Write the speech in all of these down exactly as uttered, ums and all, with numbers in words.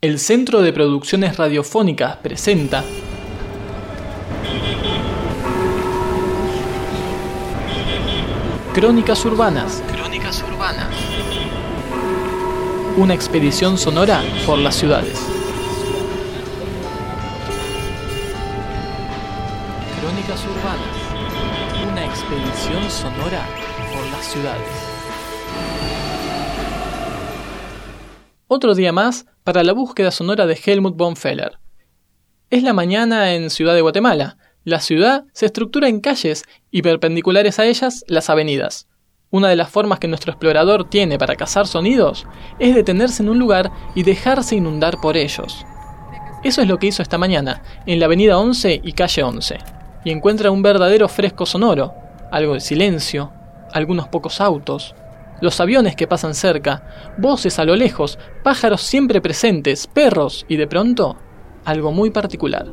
El Centro de Producciones Radiofónicas presenta Crónicas Urbanas. Crónicas Urbanas. Una expedición sonora por las ciudades. Crónicas Urbanas. Una expedición sonora por las ciudades. Otro día más para la búsqueda sonora de Helmut von Feller. Es la mañana en Ciudad de Guatemala. La ciudad se estructura en calles y perpendiculares a ellas las avenidas. Una de las formas que nuestro explorador tiene para cazar sonidos es detenerse en un lugar y dejarse inundar por ellos. Eso es lo que hizo esta mañana en la avenida once y calle once, y encuentra un verdadero fresco sonoro, algo de silencio, algunos pocos autos, los aviones que pasan cerca, voces a lo lejos, pájaros siempre presentes, perros y de pronto, algo muy particular.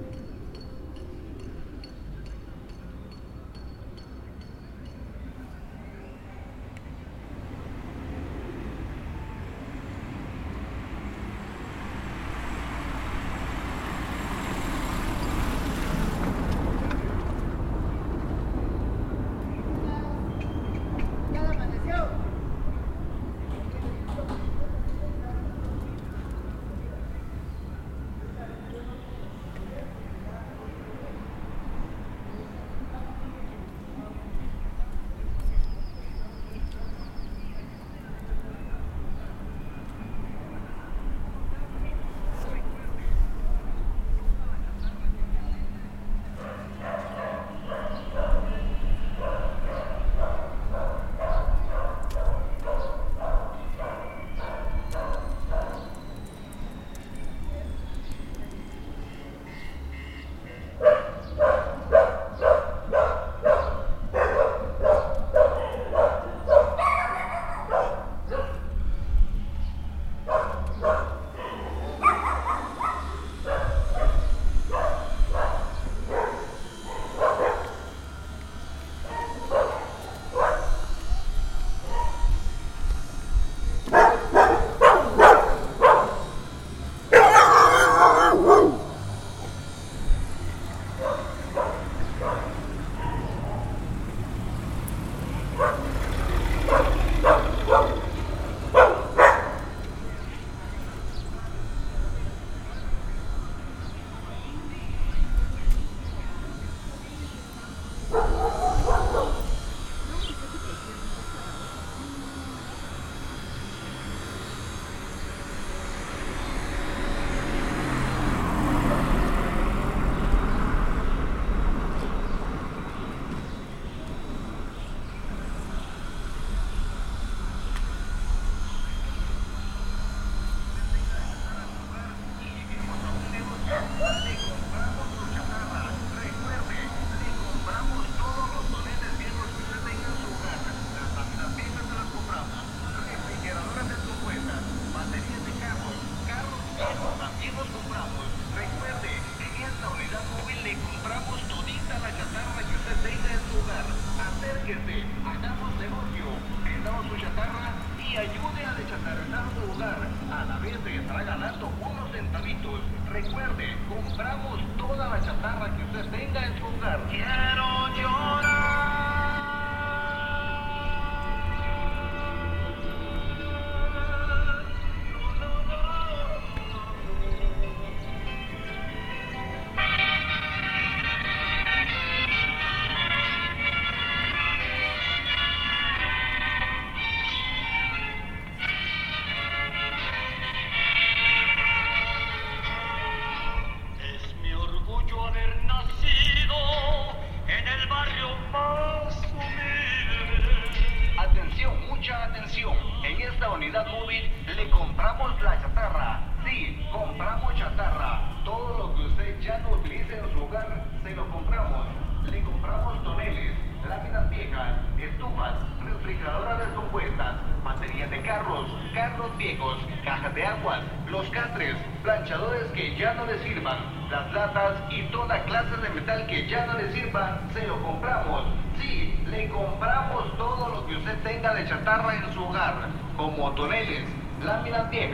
Las latas y toda clase de metal que ya no le sirva, se lo compramos. Sí, le compramos todo lo que usted tenga de chatarra en su hogar, como toneles, láminas viejas,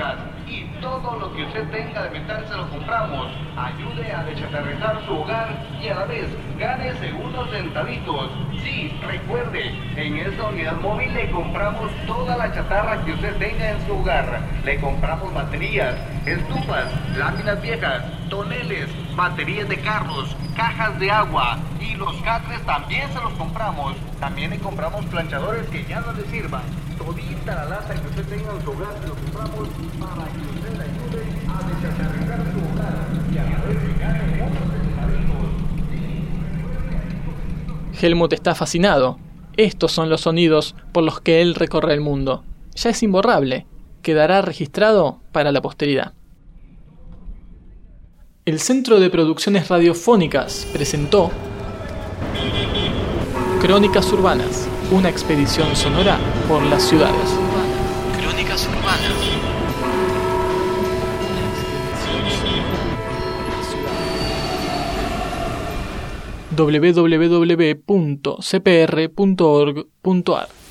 y todo lo que usted tenga de metal se lo compramos. Ayude a desaterrizar su hogar y a la vez gánese unos centavitos. Sí, recuerde, en esta unidad móvil le compramos toda la chatarra que usted tenga en su hogar. Le compramos baterías, estufas, láminas viejas, toneles, baterías de carros, cajas de agua y los catres también se los compramos. También le compramos planchadores que ya no le sirvan. Todita la lata que usted tenga en su hogar se lo compramos para que usted le ayude a desaterrizar su hogar y a la vez gane unos centavitos. Helmut está fascinado. Estos son los sonidos por los que él recorre el mundo. Ya es imborrable. Quedará registrado para la posteridad. El Centro de Producciones Radiofónicas presentó Crónicas Urbanas, una expedición sonora por las ciudades. Crónicas Urbanas. doble u doble u doble u punto c p r punto org punto a r